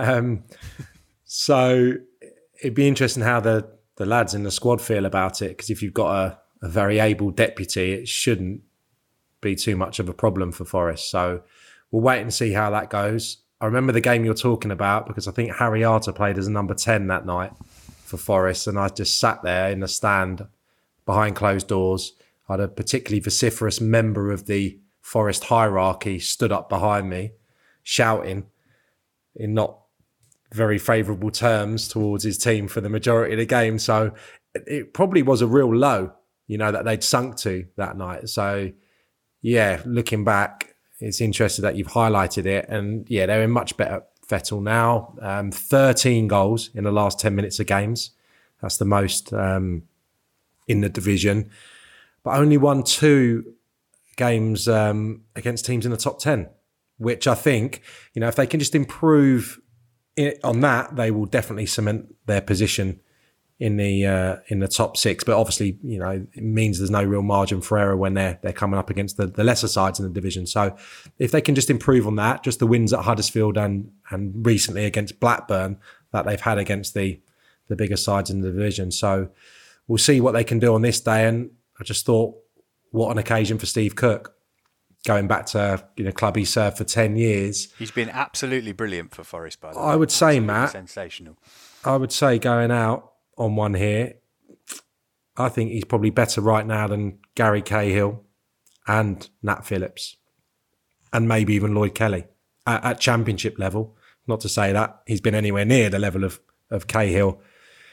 So it'd be interesting how the lads in the squad feel about it, because if you've got a very able deputy, it shouldn't be too much of a problem for Forest. So we'll wait and see how that goes. I remember the game you're talking about because I think Harry Arter played as a number 10 that night for Forest, and I just sat there in the stand behind closed doors. I had a particularly vociferous member of the Forest hierarchy stood up behind me, shouting in not very favourable terms towards his team for the majority of the game. So it probably was a real low, that they'd sunk to that night. So, yeah, looking back, it's interesting that you've highlighted it. And, yeah, they're in much better fettle now. 13 goals in the last 10 minutes of games. That's the most in the division. But only won 2 games against teams in the top 10, which I think, if they can just improve on that, they will definitely cement their position in the top 6. But obviously, it means there's no real margin for error when they're coming up against the lesser sides in the division. So if they can just improve on that, just the wins at Huddersfield and recently against Blackburn that they've had against the bigger sides in the division. So we'll see what they can do on this day. And I just thought, what an occasion for Steve Cook. Going back to club he served for 10 years. He's been absolutely brilliant for Forest, by the way. I would say, absolutely Matt, sensational. I would say going out on one here, I think he's probably better right now than Gary Cahill and Nat Phillips and maybe even Lloyd Kelly at championship level. Not to say that he's been anywhere near the level of Cahill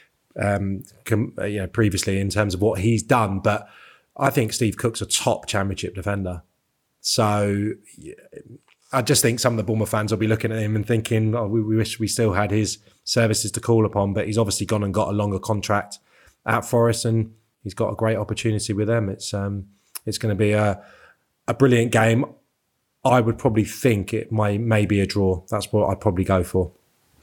previously in terms of what he's done, but I think Steve Cook's a top championship defender. So I just think some of the Bournemouth fans will be looking at him and thinking, we wish we still had his services to call upon, but he's obviously gone and got a longer contract at Forest and he's got a great opportunity with them. It's going to be a brilliant game. I would probably think it may be a draw. That's what I'd probably go for.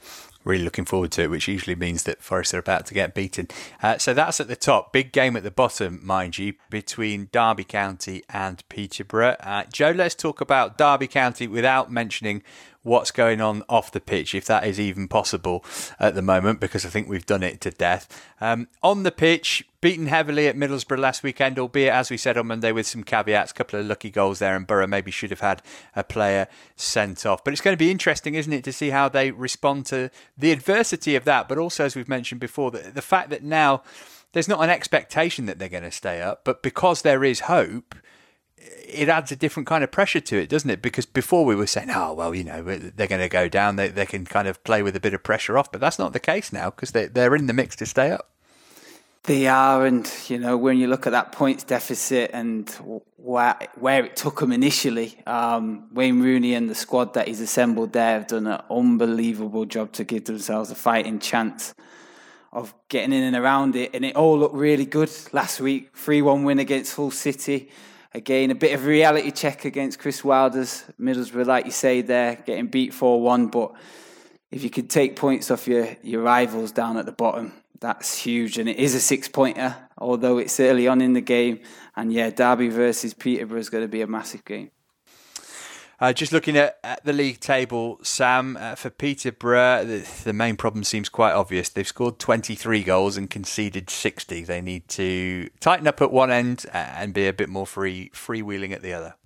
Really looking forward to it, which usually means that Forest are about to get beaten. So that's at the top. Big game at the bottom, mind you, between Derby County and Peterborough. Joe, let's talk about Derby County without mentioning what's going on off the pitch, if that is even possible at the moment, because I think we've done it to death. On the pitch, beaten heavily at Middlesbrough last weekend, albeit, as we said on Monday, with some caveats, a couple of lucky goals there, and Borough maybe should have had a player sent off. But it's going to be interesting, isn't it, to see how they respond to the adversity of that, but also, as we've mentioned before, the fact that now there's not an expectation that they're going to stay up, but because there is hope, it adds a different kind of pressure to it, doesn't it? Because before we were saying, oh, well, they're going to go down, they can kind of play with a bit of pressure off, but that's not the case now because they're in the mix to stay up. They are, and when you look at that points deficit and where it took them initially, Wayne Rooney and the squad that he's assembled there have done an unbelievable job to give themselves a fighting chance of getting in and around it, and it all looked really good last week. 3-1 win against Hull City. Again, a bit of a reality check against Chris Wilder's Middlesbrough, like you say there, getting beat 4-1. But if you could take points off your rivals down at the bottom, that's huge. And it is a 6-pointer, although it's early on in the game. And yeah, Derby versus Peterborough is going to be a massive game. Just looking at the league table, Sam, for Peterborough, the main problem seems quite obvious. They've scored 23 goals and conceded 60. They need to tighten up at one end and be a bit more freewheeling at the other.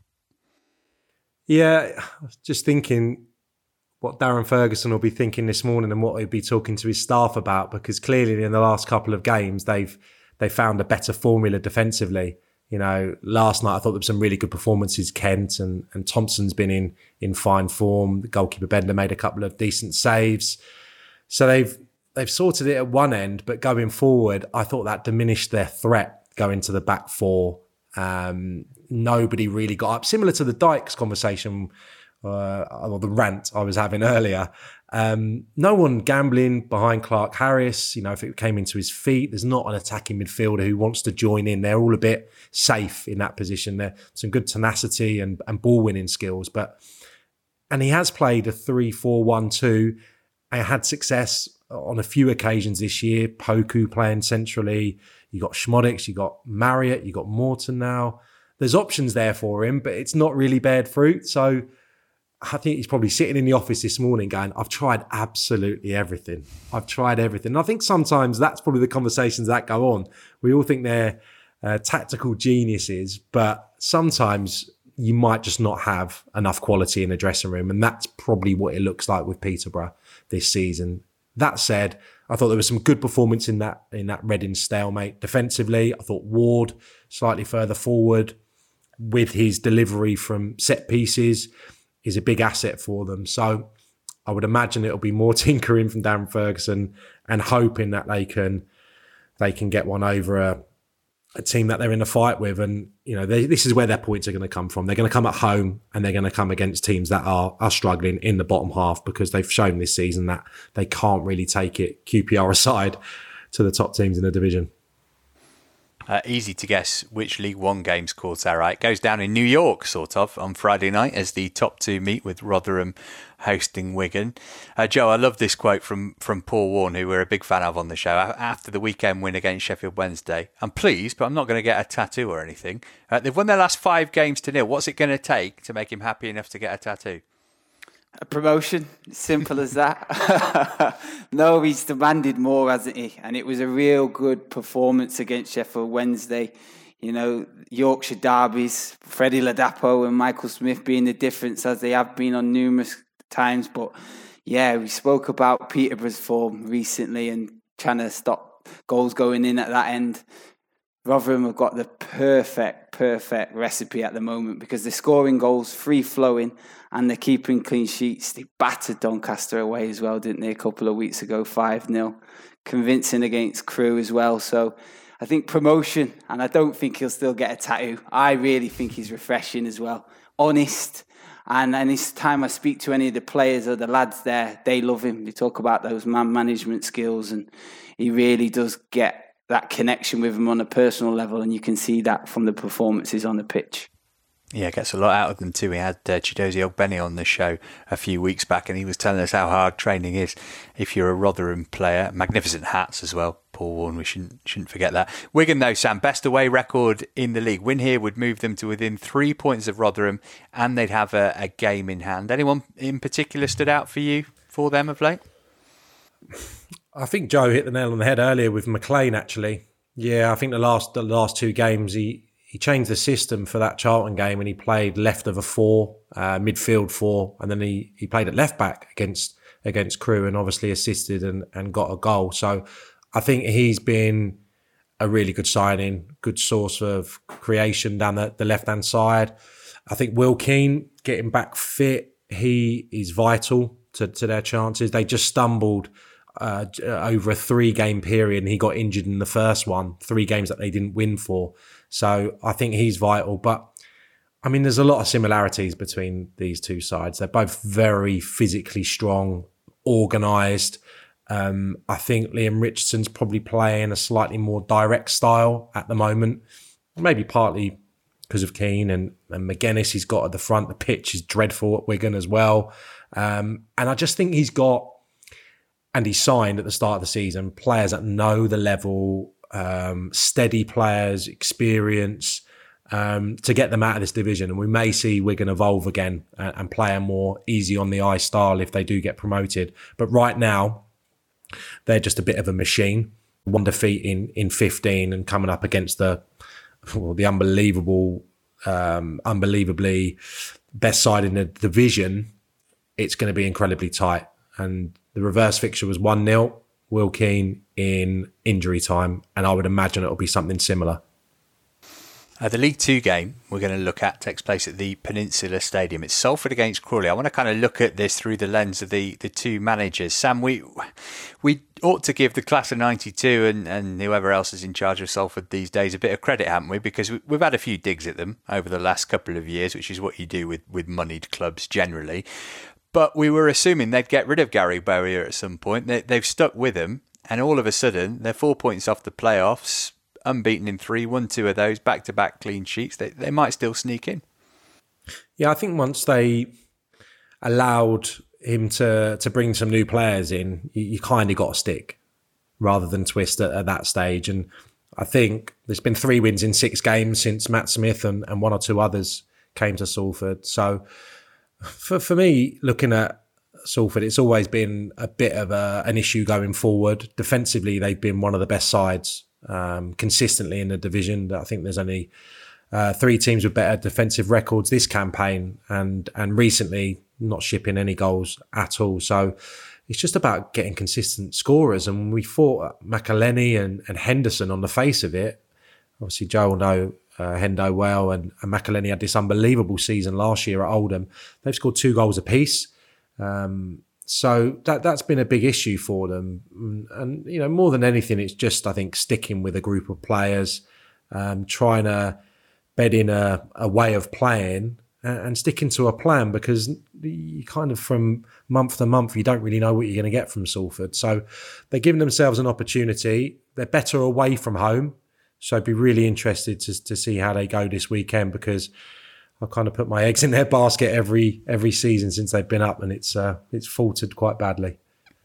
Yeah, I was just thinking what Darren Ferguson will be thinking this morning and what he'll be talking to his staff about, because clearly in the last couple of games, they've found a better formula defensively. Last night I thought there were some really good performances. Kent and Thompson's been in fine form. The goalkeeper Bender made a couple of decent saves. So they've sorted it at one end, but going forward, I thought that diminished their threat going to the back four. Nobody really got up. Similar to the Dykes conversation or the rant I was having earlier. No one gambling behind Clark Harris. If it came into his feet, there's not an attacking midfielder who wants to join in. They're all a bit safe in that position. There's some good tenacity and ball winning skills, and he has played a 3-4-1-2 and had success on a few occasions this year. Poku playing centrally. You got Schmodix, you got Marriott, you got Morton now. There's options there for him, but it's not really bared fruit. So I think he's probably sitting in the office this morning going, I've tried absolutely everything. I've tried everything. And I think sometimes that's probably the conversations that go on. We all think they're tactical geniuses, but sometimes you might just not have enough quality in the dressing room. And that's probably what it looks like with Peterborough this season. That said, I thought there was some good performance in that Reading stalemate. Defensively, I thought Ward slightly further forward with his delivery from set pieces is a big asset for them. So I would imagine it'll be more tinkering from Darren Ferguson and hoping that they can get one over a team that they're in a fight with. And, this is where their points are going to come from. They're going to come at home and they're going to come against teams that are struggling in the bottom half, because they've shown this season that they can't really take it, QPR aside, to the top teams in the division. Easy to guess which League One game's called Sarah. It goes down in New York, sort of, on Friday night as the top two meet, with Rotherham hosting Wigan. Joe, I love this quote from Paul Warne, who we're a big fan of on the show. After the weekend win against Sheffield Wednesday, I'm pleased, but I'm not going to get a tattoo or anything. They've won their last 5 games to 0. What's it going to take to make him happy enough to get a tattoo? A promotion, simple as that. No, he's demanded more, hasn't he? And it was a real good performance against Sheffield Wednesday. Yorkshire derbies, Freddie Ladapo and Michael Smith being the difference, as they have been on numerous times. But yeah, we spoke about Peterborough's form recently and trying to stop goals going in at that end. Rotherham have got the perfect recipe at the moment, because they're scoring goals, free-flowing, and they're keeping clean sheets. They battered Doncaster away as well, didn't they, a couple of weeks ago, 5-0. Convincing against Crewe as well. So I think promotion, and I don't think he'll still get a tattoo. I really think he's refreshing as well. Honest. And this time I speak to any of the players or the lads there, they love him. They talk about those man management skills, and he really does get that connection with him on a personal level, and you can see that from the performances on the pitch. Yeah, gets a lot out of them too. We had Chidozie Ogbeni on the show a few weeks back, and he was telling us how hard training is if you're a Rotherham player. Magnificent hats as well, Paul Warne. We shouldn't forget that. Wigan, though, Sam, best away record in the league. Win here would move them to within 3 points of Rotherham, and they'd have a game in hand. Anyone in particular stood out for you for them of late? I think Joe hit the nail on the head earlier with McLean, actually. Yeah, I think the last two games he changed the system for that Charlton game, and he played left of a 4, midfield 4, and then he played at left back against Crewe, and obviously assisted and got a goal. So I think he's been a really good signing, good source of creation down the left-hand side. I think Will Keane getting back fit, he is vital to their chances. They just stumbled over a 3-game period, and he got injured in the first one, 3 games that they didn't win for. So I think he's vital. But, I mean, there's a lot of similarities between these two sides. They're both very physically strong, organised. I think Liam Richardson's probably playing a slightly more direct style at the moment, maybe partly because of Keane and McGuinness he's got at the front. The pitch is dreadful at Wigan as well. And I just think he's got, and he signed at the start of the season, players that know the level, steady players, experience, to get them out of this division. And we may see Wigan evolve again and play a more easy on the eye style if they do get promoted. But right now, they're just a bit of a machine. 1 defeat in 15 and coming up against the unbelievably best side in the division. It's going to be incredibly tight. And the reverse fixture was 1-0, Will Keane in injury time, and I would imagine it'll be something similar. The League 2 game we're going to look at takes place at the Peninsula Stadium. It's Salford against Crawley. I want to kind of look at this through the lens of the two managers. Sam, we ought to give the class of 92 and whoever else is in charge of Salford these days a bit of credit, haven't we? Because we've had a few digs at them over the last couple of years, which is what you do with moneyed clubs generally. But we were assuming they'd get rid of Gary Bowyer at some point. They've stuck with him, and all of a sudden they're 4 points off the playoffs, unbeaten in 3, won 2 of those, back-to-back clean sheets. They might still sneak in. Yeah, I think once they allowed him to bring some new players in, you kind of got to stick rather than twist at that stage. And I think there's been 3 wins in 6 games since Matt Smith and 1 or 2 others came to Salford. So for me, looking at Salford, it's always been a bit of an issue going forward. Defensively, they've been one of the best sides consistently in the division. I think there's only 3 teams with better defensive records this campaign, and recently not shipping any goals at all. So it's just about getting consistent scorers. And we thought McElhenney and Henderson on the face of it, obviously Joe will know Hendo well, and McElhenney had this unbelievable season last year at Oldham. They've scored 2 goals apiece. So that's been a big issue for them. And, you know, more than anything, it's just, I think, sticking with a group of players, trying to bed in a way of playing and sticking to a plan, because you kind of from month to month, you don't really know what you're going to get from Salford. So they're giving themselves an opportunity. They're better away from home. So I'd be really interested to see how they go this weekend, because I kind of put my eggs in their basket every season since they've been up, and it's faltered quite badly.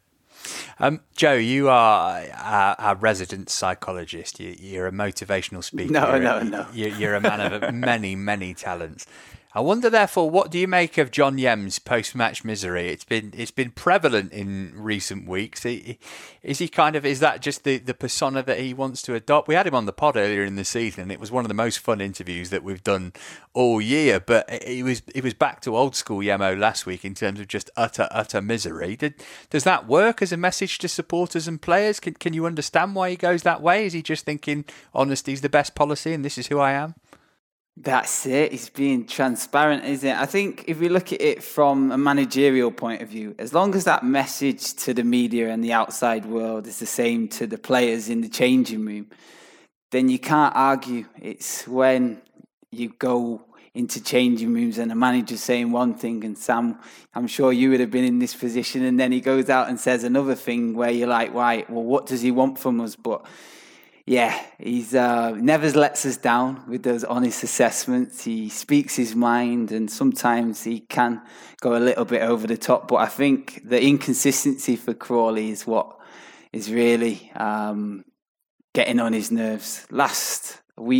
Joe, you are our resident psychologist. You're a motivational speaker. No. You're a man of many, many talents. I wonder, therefore, what do you make of John Yem's post-match misery? It's been prevalent in recent weeks. Is that just the persona that he wants to adopt? We had him on the pod earlier in the season, and it was one of the most fun interviews that we've done all year. But he was back to old school Yemo last week in terms of just utter misery. Does that work as a message to supporters and players? Can you understand why he goes that way? Is he just thinking honesty's the best policy and this is who I am? That's it. He's being transparent, isn't it? I think if we look at it from a managerial point of view, as long as that message to the media and the outside world is the same to the players in the changing room, then you can't argue. It's when you go into changing rooms and the manager's saying one thing, and Sam, I'm sure you would have been in this position, and then he goes out and says another thing where you're like, right, well, what does he want from us? But Yeah, he's never lets us down with those honest assessments. He speaks his mind, and sometimes he can go a little bit over the top. But I think the inconsistency for Crawley is what is really getting on his nerves. Last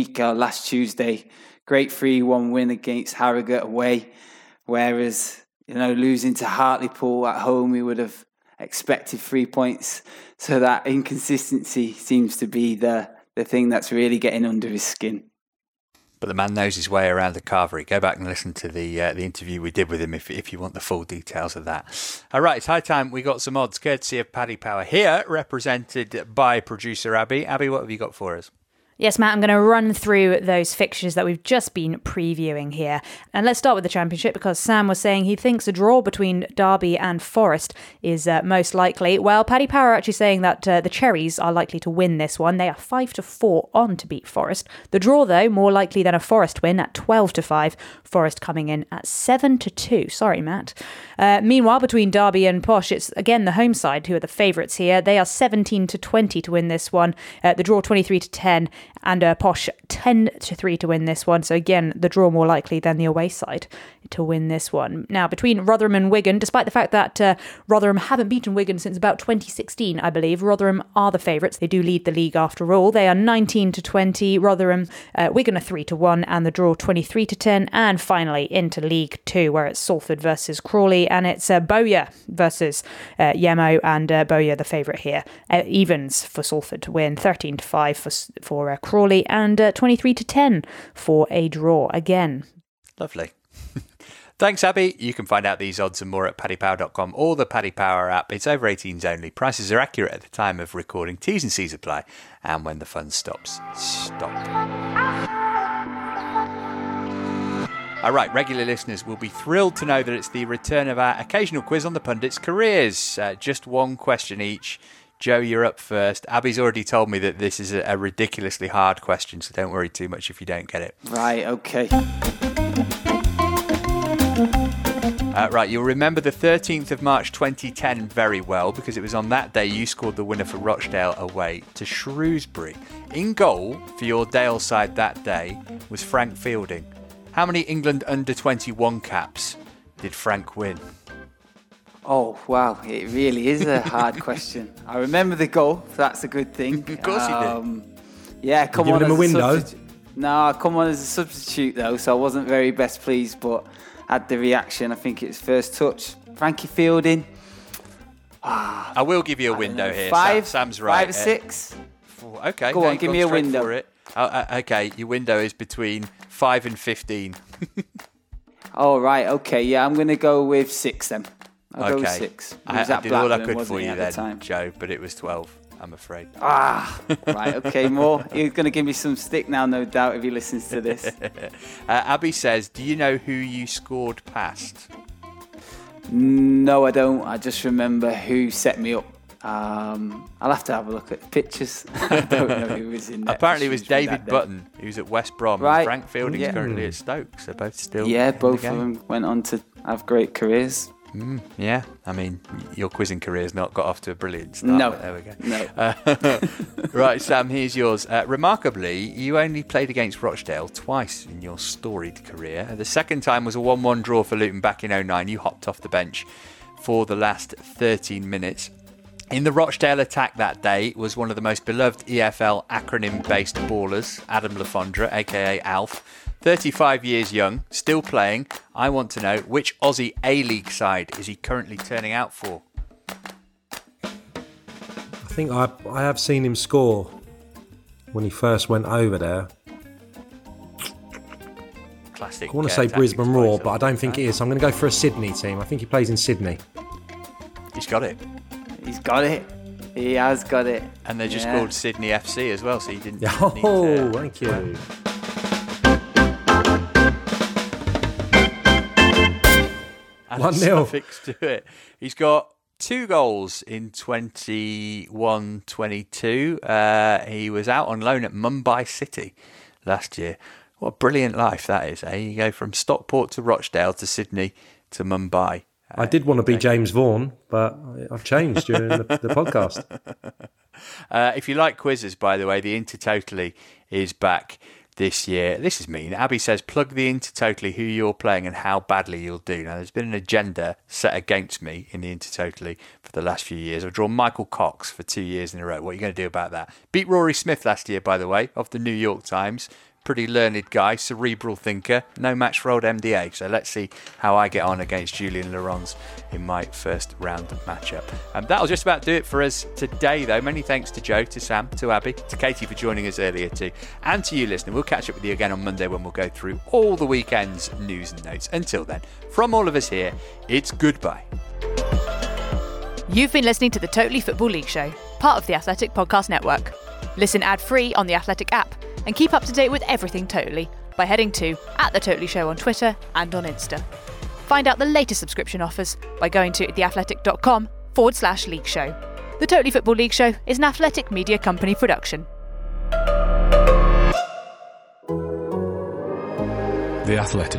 Tuesday, great 3-1 win against Harrogate away, whereas losing to Hartlepool at home, we would have expected 3 points. So that inconsistency seems to be the thing that's really getting under his skin. But the man knows his way around the Carvery. Go back and listen to the interview we did with him if you want the full details of that. All right, it's high time we got some odds, courtesy of Paddy Power here, represented by producer Abby. Abby, what have you got for us? Yes, Matt, I'm going to run through those fixtures that we've just been previewing here. And let's start with the Championship, because Sam was saying he thinks a draw between Derby and Forest is most likely. Well, Paddy Power actually saying that the Cherries are likely to win this one. They are 5-4 on to beat Forest. The draw, though, more likely than a Forest win at 12-5. Forest coming in at 7-2. Sorry, Matt. Meanwhile, between Derby and Posh, it's again the home side who are the favourites here. They are 17-20 to win this one. The draw 23-10. And Posh 10-3 to win this one. So again, the draw more likely than the away side to win this one. Now, between Rotherham and Wigan, despite the fact that Rotherham haven't beaten Wigan since about 2016, I believe, Rotherham are the favourites. They do lead the league after all. They are 19-20. Rotherham, Wigan are 3-1, and the draw 23-10. And finally into League 2, where it's Salford versus Crawley, and it's Bowyer versus Yemo, and Bowyer the favourite here. Evens for Salford to win, 13-5 for Crawley, and 23-10 for a draw again. Lovely. Thanks, Abby. You can find out these odds and more at paddypower.com or the Paddy Power app. It's over 18s only. Prices are accurate at the time of recording. T's and C's apply. And when the fun stops, stop. All right, regular listeners will be thrilled to know that it's the return of our occasional quiz on the pundits' careers. Just one question each. Joe, you're up first. Abby's already told me that this is a ridiculously hard question, so don't worry too much if you don't get it. Right, okay. Right, you'll remember the 13th of March 2010 very well, because it was on that day you scored the winner for Rochdale away to Shrewsbury. In goal for your Dale side that day was Frank Fielding. How many England under-21 caps did Frank win? Oh, wow. It really is a hard question. I remember the goal, so that's a good thing. Of course you did. Yeah, come on. Giving him a window? No, come on as a substitute, though, so I wasn't very best pleased, but had the reaction. I think it's first touch. Frankie Fielding. I will give you a window here. Sam's right. 5 or 6. Okay. Go on, give me a window. For it. Okay, your window is between 5 and 15. Oh, right. Okay, yeah, I'm going to go with 6 then. I'll go with 6. I did all I could for you then, Joe, but it was 12, I'm afraid. Right, okay, more. You're going to give me some stick now, no doubt, if he listens to this. Abby says, do you know who you scored past? No, I don't. I just remember who set me up. I'll have to have a look at the pictures. I don't know who was in there. Apparently it was David Button, who's at West Brom. Right. And Frank Fielding's currently at Stoke, so both still both of them went on to have great careers. Yeah, I mean, your quizzing career's not got off to a brilliant start. No, but there we go. No. Right, Sam, here's yours. Remarkably, you only played against Rochdale twice in your storied career. The second time was a 1-1 draw for Luton back in 2009. You hopped off the bench for the last 13 minutes. In the Rochdale attack that day was one of the most beloved EFL acronym-based ballers, Adam Lafondra, a.k.a. Alf. 35 years young, still playing. I want to know, which Aussie A-League side is he currently turning out for? I think I have seen him score when he first went over there. Classic. I want to say Brisbane Roar, but I don't think it is. So I'm going to go for a Sydney team. I think he plays in Sydney. He's got it. He's got it. He has got it. And they're just called Sydney FC as well, so you didn't need to... thank you. And 1-0 suffix to it. He's got 2 goals in 21-22. He was out on loan at Mumbai City last year. What a brilliant life that is, eh? You go from Stockport to Rochdale to Sydney to Mumbai. I did want to be James Vaughan, but I've changed during the podcast. If you like quizzes, by the way, the Intertotally is back this year. This is mean. Abby says, plug the Intertotally who you're playing and how badly you'll do. Now, there's been an agenda set against me in the Intertotally for the last few years. I've drawn Michael Cox for 2 years in a row. What are you going to do about that? Beat Rory Smith last year, by the way, of the New York Times. Pretty learned guy, cerebral thinker, no match for old MDA. So let's see how I get on against Julian Laurens in my first round matchup. That'll just about do it for us today, though. Many thanks to Joe, to Sam, to Abby, to Katie for joining us earlier too, and to you listening. We'll catch up with you again on Monday when we'll go through all the weekend's news and notes. Until then, from all of us here, it's goodbye. You've been listening to the Totally Football League Show, part of the Athletic Podcast Network. Listen ad-free on the Athletic app and keep up to date with everything Totally by heading to @The Totally Show on Twitter and on Insta. Find out the latest subscription offers by going to theathletic.com/league show. The Totally Football League Show is an Athletic Media Company production. The Athletic.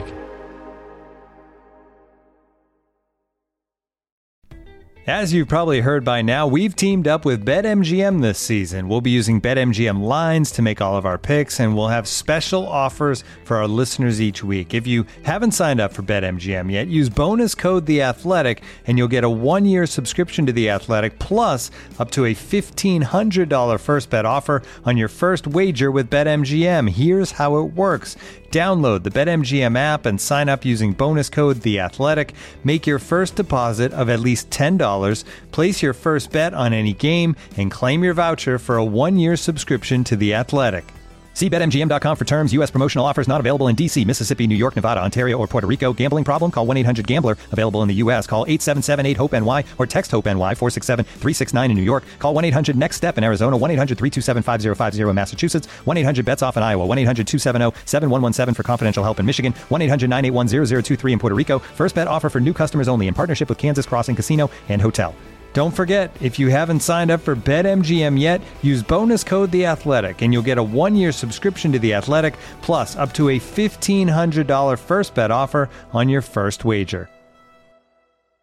As you've probably heard by now, we've teamed up with BetMGM this season. We'll be using BetMGM lines to make all of our picks, and we'll have special offers for our listeners each week. If you haven't signed up for BetMGM yet, use bonus code THEATHLETIC, and you'll get a 1-year subscription to The Athletic, plus up to a $1,500 first bet offer on your first wager with BetMGM. Here's how it works. Download the BetMGM app and sign up using bonus code THEATHLETIC. Make your first deposit of at least $10. Place your first bet on any game and claim your voucher for a 1-year subscription to The Athletic. See BetMGM.com for terms. U.S. promotional offers not available in D.C., Mississippi, New York, Nevada, Ontario, or Puerto Rico. Gambling problem? Call 1-800-GAMBLER. Available in the U.S. Call 877-8-HOPE-NY or text HOPE-NY 467-369 in New York. Call 1-800-NEXT-STEP in Arizona. 1-800-327-5050 in Massachusetts. 1-800-BETS-OFF in Iowa. 1-800-270-7117 for confidential help in Michigan. 1-800-981-0023 in Puerto Rico. First bet offer for new customers only in partnership with Kansas Crossing Casino and Hotel. Don't forget, if you haven't signed up for BetMGM yet, use bonus code THEATHLETIC and you'll get a 1-year subscription to The Athletic, plus up to a $1,500 first bet offer on your first wager.